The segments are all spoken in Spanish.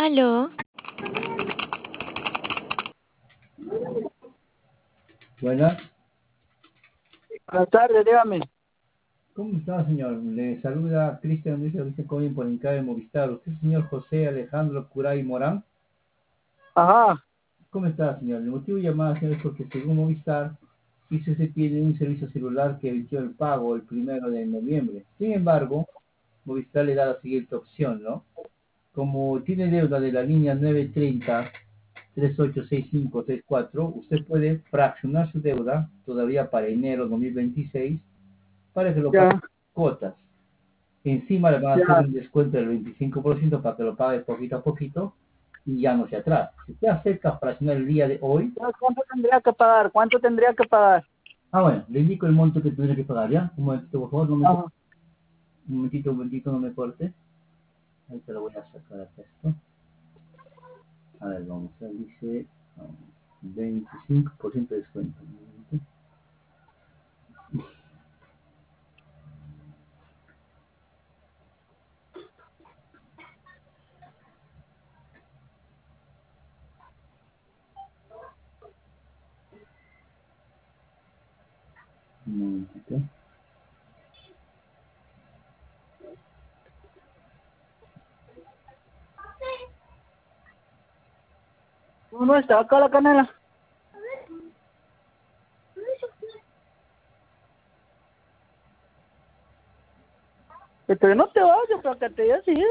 Aló, Buenas, Buenas tardes, dígame. ¿cómo está, señor? Le saluda Cristian Luis Vicente Cohen por de Movistar. ¿Usted es el señor José Alejandro Curay Morán? Ajá, ¿Cómo está, señor? El motivo de llamada, señor, es porque según Movistar, dice usted tiene un servicio celular que emitió el pago el 1 de noviembre. Sin embargo, Movistar le da la siguiente opción, ¿no? Como tiene deuda de la línea 930-386534, usted puede fraccionar su deuda todavía para enero 2026 para que lo pague ya, en cuotas. Encima le van a hacer ya. un descuento del 25% para que lo pague poquito a poquito y ya no se atrasa. Si usted acepta fraccionar el día de hoy, Entonces, ¿cuánto tendría que pagar? ¿Cuánto tendría que pagar? bueno, le indico el monto que tendré que pagar, ¿ya? Un momentito, por favor, Ajá. un momentito, no me corte. Ahí te lo voy a sacar acá esto. A ver, vamos a ver, dice 25% de descuento. Un momento. Un momentito. ¿Cómo está acá la canela? Que no te vayas, para que te hayas ido.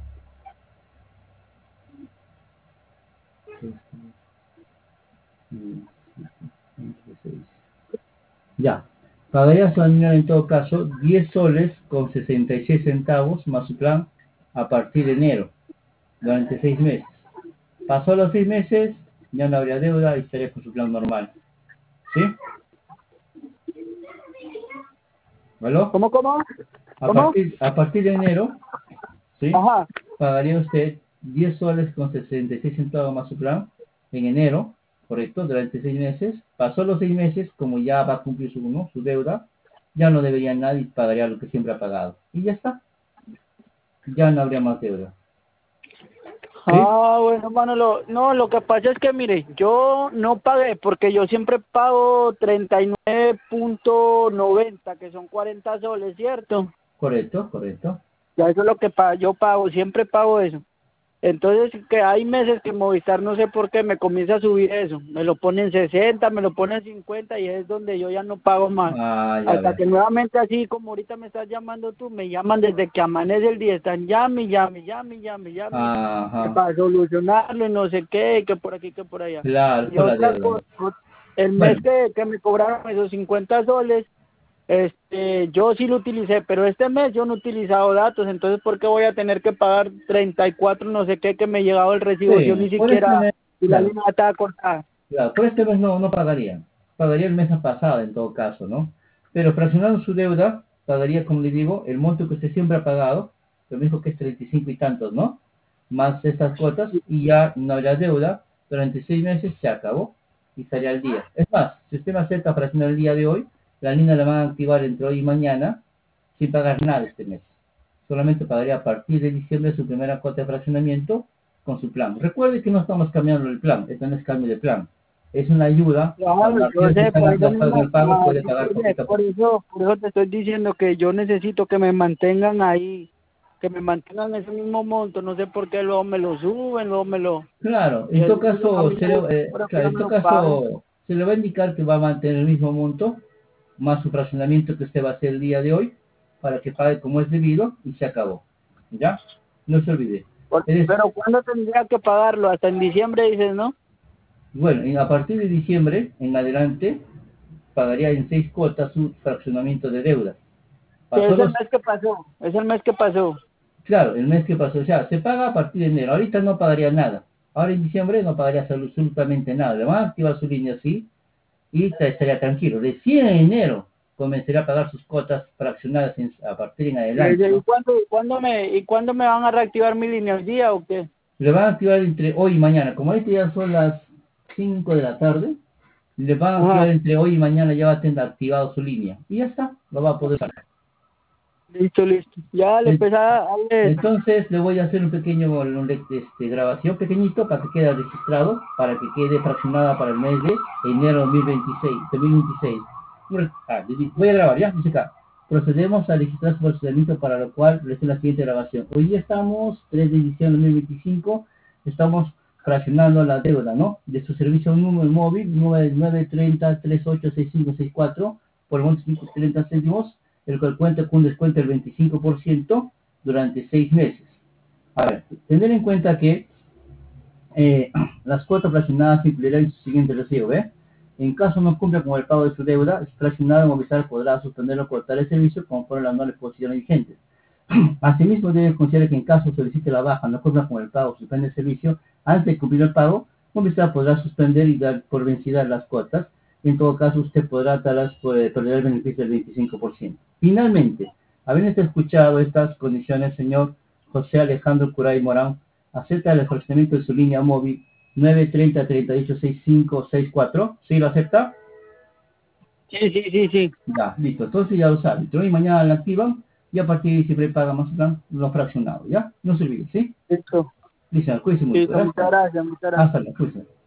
Mm, 26. Ya. Pagaría su anual en todo caso 10 soles con 66 centavos más su plan a partir de enero, durante 6 meses. Pasó los 6 meses, ya no habría deuda y estaría con su plan normal. ¿Sí? ¿Aló? ¿Cómo? A ¿Cómo? partir, a partir de enero, ¿sí? Ajá. Pagaría usted 10 soles con 66 centavos más su plan en enero, correcto, durante 6 meses. Pasó los 6 meses, como ya va a cumplir su, ¿no? su deuda, ya no debería nadie y pagaría lo que siempre ha pagado. Y ya está, ya no habría más deuda. ¿Sí? Bueno, Manolo, no, lo que pasa es que, mire, yo no pagué porque yo siempre pago 39.90, que son 40 soles, ¿cierto? Correcto, correcto. Ya eso es lo que yo pago, siempre pago eso. Entonces, que hay meses que Movistar no sé por qué me comienza a subir eso. Me lo ponen 60, me lo ponen 50 y es donde yo ya no pago más. Ah, ya Hasta ve. que nuevamente así como ahorita me estás llamando tú, me llaman desde que amanece el día, están llame, que Ajá. para solucionarlo y no sé qué, que por aquí, que por allá. Claro, Y por la otra deuda. cosa, el mes Bueno, que me cobraron esos 50 soles, yo sí lo utilicé, pero este mes yo no he utilizado datos, entonces ¿por qué voy a tener que pagar 34 no sé qué que me llegaba el recibo? Yo sí, ni por este siquiera, mes, y la claro, línea estaba cortada. claro, por este mes no pagaría. Pagaría el mes pasado en todo caso, ¿no? Pero fraccionando su deuda, pagaría, como le digo, el monto que usted siempre ha pagado, lo mismo que es 35 y tantos, ¿no? Más estas cuotas y ya no habrá deuda. Durante 6 meses se acabó y estaría al día. Es más, si usted me acepta fraccionar el día de hoy, la línea la van a activar entre hoy y mañana sin pagar nada este mes. Solamente pagaría a partir de diciembre su primera cuota de fraccionamiento con su plan. Recuerde que no estamos cambiando el plan, esto no es cambio de plan. Es una ayuda. Claro, Cuando yo aquel que sé, está por eso gastando mismo, el pago puede pagar yo sé, poquito a poquito. por eso te estoy diciendo que yo necesito que me mantengan ahí, que me mantengan ese mismo monto, no sé por qué luego me lo suben, luego me lo... Claro, Y en eso todo a caso, mí no, pero que claro, ya en me todo lo paguen. caso se le va a indicar que va a mantener el mismo monto más su fraccionamiento que usted va a hacer el día de hoy para que pague como es debido y se acabó. ¿Ya? No se olvide. Es, Pero ¿cuándo tendría que pagarlo? Hasta en diciembre dices, ¿no? bueno, y a partir de diciembre en adelante pagaría en 6 cuotas su fraccionamiento de deuda. Que Pasó es el los, mes que pasó, es el mes que pasó. claro, el mes que pasó, o sea, se paga a partir de enero. Ahorita no pagaría nada. Ahora en diciembre no pagaría absolutamente nada. Le van a activar su línea así y estaría tranquilo. Recién en enero comenzaría a pagar sus cuotas fraccionadas a partir en adelante, ¿Y ¿no? cuándo me van a reactivar mi línea al día o qué? Le van a activar entre hoy y mañana. Como ahorita ya son las 5 de la tarde, le van a activar Ajá. entre hoy y mañana, ya va a tener activado su línea. Y ya está, lo va a poder usar. Listo, listo. Ya le En- empezaba a leer. Entonces le voy a hacer un pequeño grabación pequeñito para que quede registrado, para que quede fraccionada para el mes de enero 2026. 2026. Voy a grabar ya, dice acá. Procedemos a registrar su procedimiento para lo cual le la siguiente grabación. Hoy día estamos, 3 de diciembre de 2025, estamos fraccionando la deuda, ¿no? De su servicio número móvil, 9930-386564, por el monto de 30 céntimos, el cual cuenta con un descuento del 25% durante 6 meses. A ver, tener en cuenta que las cuotas fraccionadas incluirán en su siguiente recibo, ¿ve? En caso no cumpla con el pago de su deuda, es fraccionado, Movistar podrá suspender o cortar el servicio conforme a las nuevas posiciones vigentes. Asimismo, debe considerar que en caso solicite la baja, no cumpla con el pago, suspende el servicio, antes de cumplir el pago, Movistar podrá suspender y dar por vencidas las cuotas. En todo caso, usted podrá perder el beneficio del 25%. Finalmente, habiendo escuchado estas condiciones, señor José Alejandro Curay Morán, acepta el fraccionamiento de su línea móvil 930-386564. ¿Sí lo acepta? Sí, sí, sí, sí. Ya, listo. Entonces ya lo sabe. Hoy y mañana la activan y a partir de ahí siempre paga más plan lo fraccionado, ¿ya? No se olvide, ¿sí? Listo. Listo, cuídense mucho, Listo, muchas gracias. gracias, muchas gracias. Hasta luego, cuídense.